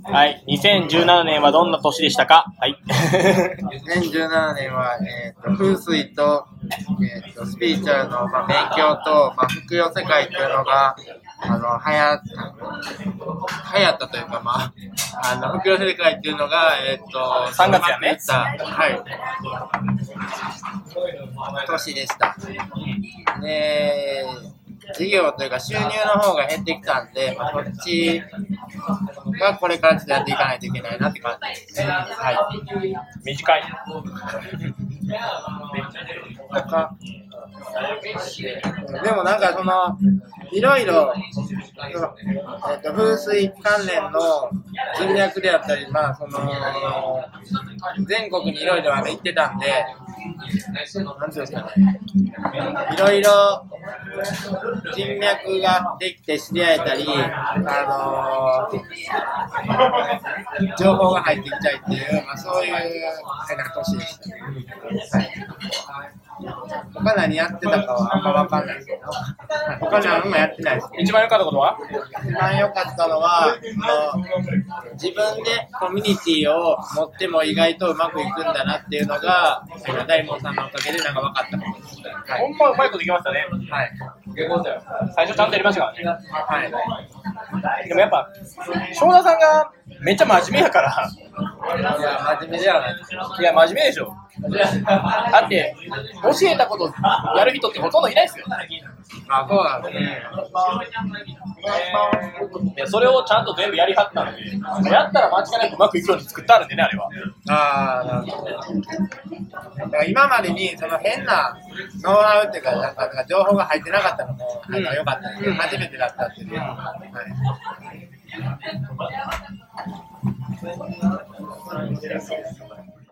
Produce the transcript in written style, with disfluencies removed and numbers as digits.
はい、2017年はどんな年でしたか？はい。 2017年は、風水と、スピリチュアルの、勉強と、服用世界っていうのが、流行ったというか、服用世界っていうのが、 3月やね。 はい。年でした。で、事業というか収入の方が減ってきたんで、こっちがこれからちょっとやっていかないといけないなって感じですね。はい。 短い。 でもなんかいろいろ、風水関連の人脈であったり、全国にいろいろ行ってたんで、なんていうんですかね、いろいろ人脈ができて知り合えたり、情報が入ってきたりっていう、そういう年でしたね。はい。他何やってたかはあんま分かんないですけど、他何もやってないです。 一番良かったことは？ 一番良かったのは、自分でコミュニティを持っても意外とうまくいくんだなっていうのが、大門さんのおかげで分かったことです。 はい、ほんまうまいこといきましたね。 はい。 最初ちゃんとやりましたからね。 はい。 でもやっぱ、正田さんがめっちゃ真面目やから。 いや、真面目ではない。 いや、真面目でしょ。だって、教えたことやる人ってほとんどいないですよ。 あ、そうなんですね。 いや、それをちゃんと全部やりはったんで、やったら間違いなくうまくいくように作ってあるんでね、あれは。 ああ、なるほど。だから今までに変なノウハウっていうか、なんか情報が入ってなかったのも良かったです、初めてだったっていうのは。はい。